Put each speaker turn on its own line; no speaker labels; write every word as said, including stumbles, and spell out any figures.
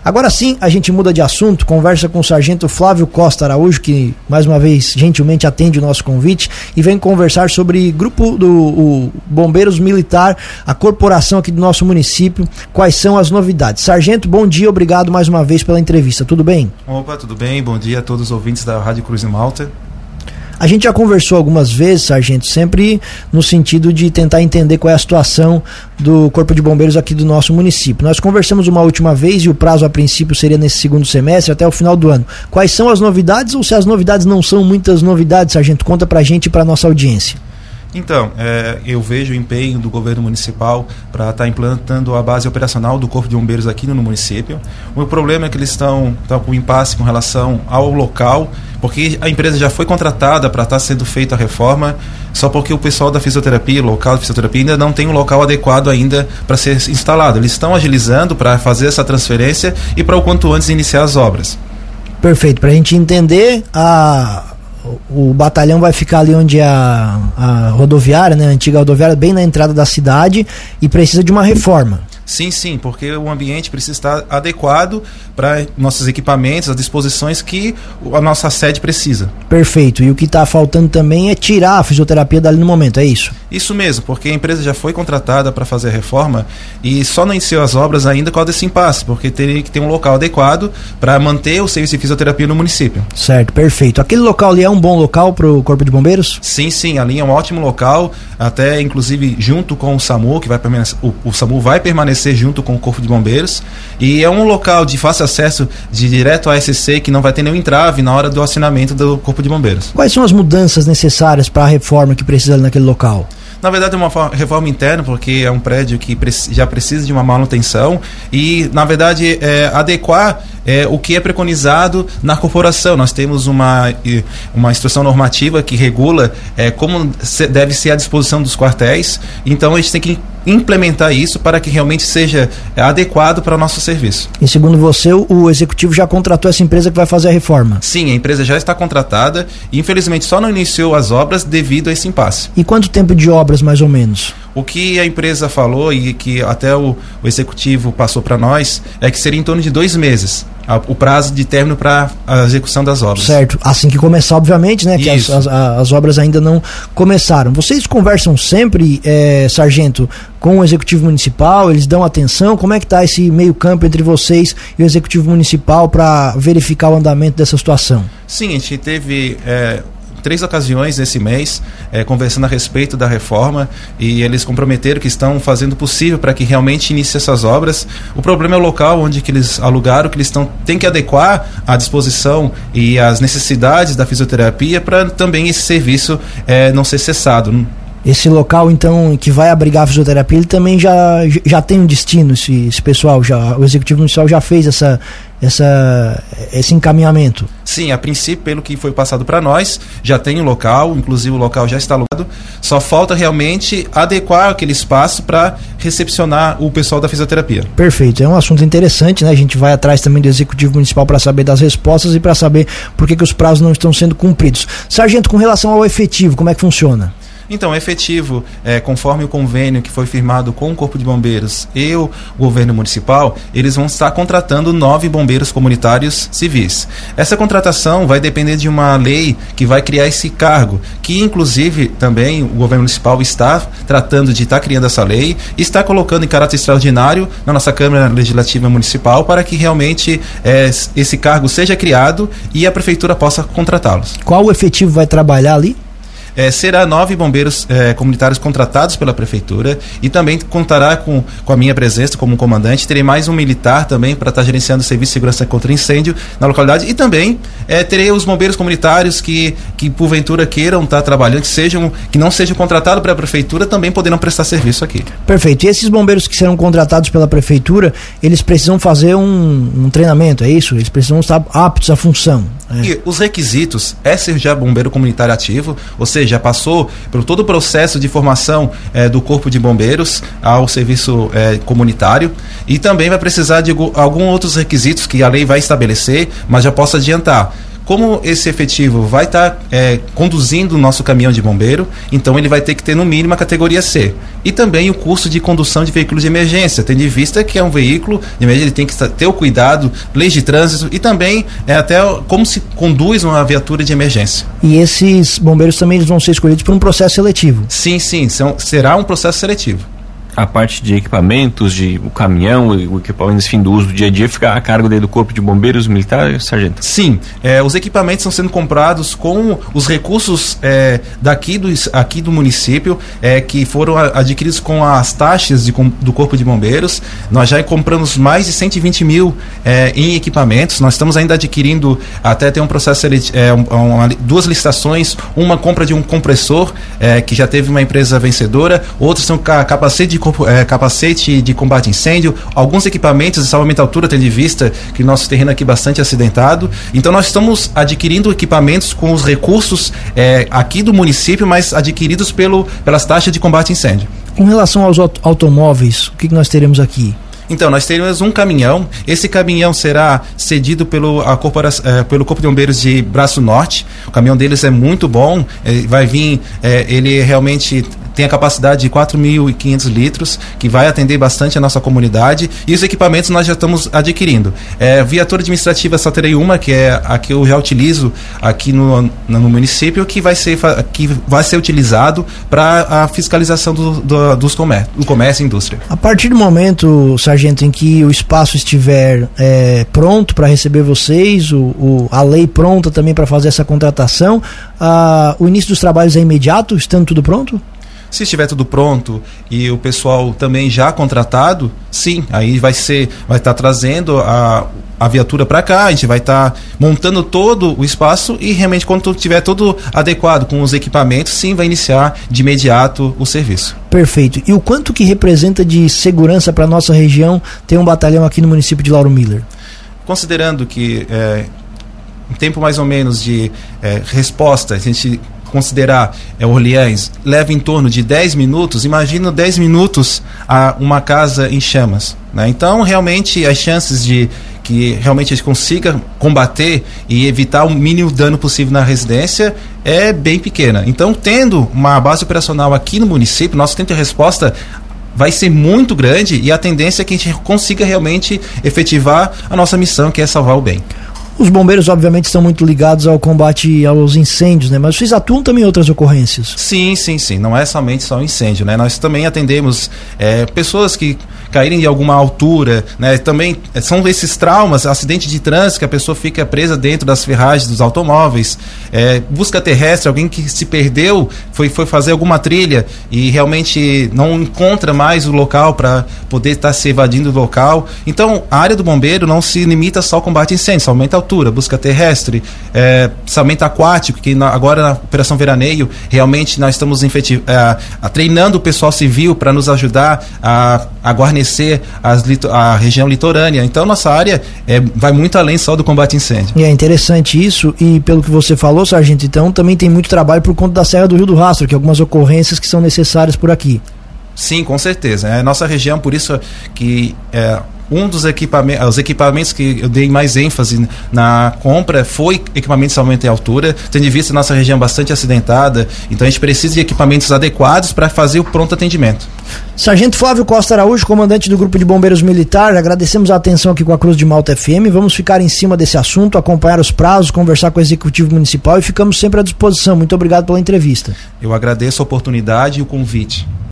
Agora sim, a gente muda de assunto, conversa com o Sargento Flávio Costa Araújo, que mais uma vez gentilmente atende o nosso convite e vem conversar sobre grupo do o Bombeiros Militar, a corporação aqui do nosso município, quais são as novidades. Sargento, bom dia, obrigado mais uma vez pela entrevista, tudo bem?
Opa, tudo bem, bom dia a todos os ouvintes da Rádio Cruz de Malta.
A gente já conversou algumas vezes, Sargento, sempre no sentido de tentar entender qual é a situação do Corpo de Bombeiros aqui do nosso município. Nós conversamos uma última vez e o prazo a princípio seria nesse segundo semestre, até o final do ano. Quais são as novidades, ou se as novidades não são muitas novidades, Sargento? Conta pra gente e pra nossa audiência.
Então, é, eu vejo o empenho do governo municipal para estar tá implantando a base operacional do Corpo de Bombeiros aqui no município. O problema é que eles estão com impasse com relação ao local, porque a empresa já foi contratada para estar tá sendo feita a reforma, só porque o pessoal da fisioterapia, o local de fisioterapia, ainda não tem um local adequado ainda para ser instalado. Eles estão agilizando para fazer essa transferência e para o quanto antes iniciar as obras.
Perfeito, para a gente entender, a... o batalhão vai ficar ali onde é a, a rodoviária, né, a antiga rodoviária, bem na entrada da cidade, e precisa de uma reforma.
Sim, sim, porque o ambiente precisa estar adequado para nossos equipamentos, as disposições que a nossa sede precisa.
Perfeito, e o que está faltando também é tirar a fisioterapia dali no momento, é isso?
Isso mesmo, porque a empresa já foi contratada para fazer a reforma e só não iniciou as obras ainda com desse impasse, porque teria que ter um local adequado para manter o serviço de fisioterapia no município.
Certo, perfeito. Aquele local ali é um bom local para o Corpo de Bombeiros?
Sim, sim, ali é um ótimo local, até inclusive junto com o SAMU, que vai permanecer, o, o SAMU vai permanecer junto com o Corpo de Bombeiros, e é um local de fácil acesso de direto à S C, que não vai ter nenhum entrave na hora do assinamento do Corpo de Bombeiros.
Quais são as mudanças necessárias para a reforma que precisa ali naquele local?
Na verdade é uma reforma interna, porque é um prédio que já precisa de uma manutenção e, na verdade, é, adequar é, o que é preconizado na corporação. Nós temos uma, uma instrução normativa que regula é, como deve ser a disposição dos quartéis, então a gente tem que implementar isso para que realmente seja adequado para o nosso serviço.
E segundo você, o executivo já contratou essa empresa que vai fazer a reforma?
Sim, a empresa já está contratada e infelizmente só não iniciou as obras devido a esse impasse.
E quanto tempo de obras mais ou menos?
O que a empresa falou e que até o, o executivo passou para nós é que seria em torno de dois meses a, o prazo de término para a execução das obras.
Certo, assim que começar, obviamente, né? Que as, as, as obras ainda não começaram. Vocês conversam sempre, é, Sargento, com o Executivo Municipal, eles dão atenção? Como é que está esse meio campo entre vocês e o Executivo Municipal para verificar o andamento dessa situação?
Sim, a gente teve... É, três ocasiões nesse mês, é, conversando a respeito da reforma, e eles comprometeram que estão fazendo o possível para que realmente inicie essas obras. O problema é o local onde que eles alugaram, que eles estão, têm que adequar a disposição e as necessidades da fisioterapia para também esse serviço é, não ser cessado.
Esse local, então, que vai abrigar a fisioterapia, ele também já, já tem um destino, esse, esse pessoal, já, o Executivo Municipal já fez essa, essa, esse encaminhamento?
Sim, a princípio, pelo que foi passado para nós, já tem um local, inclusive o local já está alugado, só falta realmente adequar aquele espaço para recepcionar o pessoal da fisioterapia.
Perfeito, é um assunto interessante, né? A gente vai atrás também do Executivo Municipal para saber das respostas e para saber por que, que os prazos não estão sendo cumpridos. Sargento, com relação ao efetivo, como é que funciona?
Então, efetivo, é, conforme o convênio que foi firmado com o Corpo de Bombeiros e o governo municipal, eles vão estar contratando nove bombeiros comunitários civis. Essa contratação vai depender de uma lei que vai criar esse cargo, que inclusive também o governo municipal está tratando de estar criando essa lei e está colocando em caráter extraordinário na nossa Câmara Legislativa Municipal para que realmente é, esse cargo seja criado e a Prefeitura possa contratá-los.
Qual o efetivo vai trabalhar ali?
É, será nove bombeiros é, comunitários contratados pela Prefeitura e também contará com, com a minha presença como comandante. Terei mais um militar também para estar gerenciando o serviço de segurança contra incêndio na localidade e também é, terei os bombeiros comunitários que, que porventura queiram estar trabalhando, que, sejam, que não sejam contratados pela Prefeitura, também poderão prestar serviço aqui.
Perfeito. E esses bombeiros que serão contratados pela Prefeitura, eles precisam fazer um, um treinamento, é isso? Eles precisam estar aptos à função. É.
E os requisitos é ser já bombeiro comunitário ativo, ou seja, já passou por todo o processo de formação é, do Corpo de Bombeiros ao serviço é, comunitário, e também vai precisar de alguns outros requisitos que a lei vai estabelecer, mas já posso adiantar. como esse efetivo vai estar tá, é, conduzindo o nosso caminhão de bombeiro, então ele vai ter que ter no mínimo a categoria C. E também o curso de condução de veículos de emergência, tendo em vista que é um veículo de emergência, ele tem que ter o cuidado, leis de trânsito e também é, até como se conduz uma viatura de emergência.
E esses bombeiros também eles vão ser escolhidos por um processo seletivo?
Sim, sim, são, será um processo seletivo.
A parte de equipamentos, de o caminhão, o equipamento, enfim, do uso do dia a dia, fica a cargo daí do Corpo de Bombeiros Militar, sargento?
Sim, é, os equipamentos estão sendo comprados com os recursos é, daqui do, aqui do município, é, que foram adquiridos com as taxas de, com, do Corpo de Bombeiros. Nós já compramos mais de cento e vinte mil é, em equipamentos. Nós estamos ainda adquirindo, até tem um processo, é, um, uma, duas licitações, uma compra de um compressor, é, que já teve uma empresa vencedora, outros são ca capacete de É, capacete de combate a incêndio, alguns equipamentos de salvamento à altura, tendo em vista que nosso terreno aqui é bastante acidentado. Então nós estamos adquirindo equipamentos com os recursos é, aqui do município, mas adquiridos pelo, pelas taxas de combate a incêndio.
Com relação aos aut automóveis, o que, que nós teremos aqui?
Então, nós teremos um caminhão. Esse caminhão será cedido pelo, a eh, pelo Corpo de Bombeiros de Braço Norte. O caminhão deles é muito bom. Eh, vai vir, eh, ele realmente tem a capacidade de quatro mil e quinhentos litros, que vai atender bastante a nossa comunidade. E os equipamentos nós já estamos adquirindo. É, viatura administrativa só terei uma, que é a que eu já utilizo aqui no, no município, que vai ser, que vai ser utilizado para a fiscalização do, do, dos comércio, do comércio e indústria.
A partir do momento, sargento, em que o espaço estiver é, pronto para receber vocês, o, o, a lei pronta também para fazer essa contratação, a, o início dos trabalhos é imediato, estando tudo pronto?
Se estiver tudo pronto e o pessoal também já contratado, sim, aí vai ser, vai estar tá trazendo a, a viatura para cá, a gente vai estar tá montando todo o espaço e realmente quando tiver tudo adequado com os equipamentos, sim, vai iniciar de imediato o serviço.
Perfeito. E o quanto que representa de segurança para nossa região ter um batalhão aqui no município de Lauro Miller?
Considerando que é, um tempo mais ou menos de é, resposta, a gente considerar é, Orleans leva em torno de dez minutos, imagina dez minutos a uma casa em chamas, né? Então realmente as chances de que realmente a gente consiga combater e evitar o mínimo dano possível na residência é bem pequena. Então, tendo uma base operacional aqui no município, nosso tempo de resposta vai ser muito grande e a tendência é que a gente consiga realmente efetivar a nossa missão, que é salvar o bem.
Os bombeiros, obviamente, estão muito ligados ao combate aos incêndios, né? Mas vocês atuam também em outras ocorrências?
Sim, sim, sim. Não é somente só incêndio, né? Nós também atendemos é, pessoas que caírem de alguma altura, né? Também são esses traumas, acidente de trânsito, que a pessoa fica presa dentro das ferragens dos automóveis, é, busca terrestre, alguém que se perdeu, foi, foi fazer alguma trilha e realmente não encontra mais o local para poder estar tá se evadindo do local. Então, a área do bombeiro não se limita só ao combate a incêndio, somente ao altura, busca terrestre, é, salvamento aquático, que na, agora na Operação Veraneio, realmente nós estamos efetiv, é, a, treinando o pessoal civil para nos ajudar a, a guarnecer as, a região litorânea. Então, nossa área é, vai muito além só do combate a incêndio.
E é interessante isso, e pelo que você falou, sargento, então também tem muito trabalho por conta da Serra do Rio do Rastro, que é algumas ocorrências que são necessárias por aqui.
Sim, com certeza. É a nossa região, por isso que é, um dos equipamentos, os equipamentos que eu dei mais ênfase na compra foi equipamento de salvamento em altura, tendo em vista a nossa região bastante acidentada, então a gente precisa de equipamentos adequados para fazer o pronto atendimento.
Sargento Flávio Costa Araújo, comandante do Grupo de Bombeiros Militar, agradecemos a atenção aqui com a Cruz de Malta F M, vamos ficar em cima desse assunto, acompanhar os prazos, conversar com o Executivo Municipal e ficamos sempre à disposição. Muito obrigado pela entrevista.
Eu agradeço a oportunidade e o convite.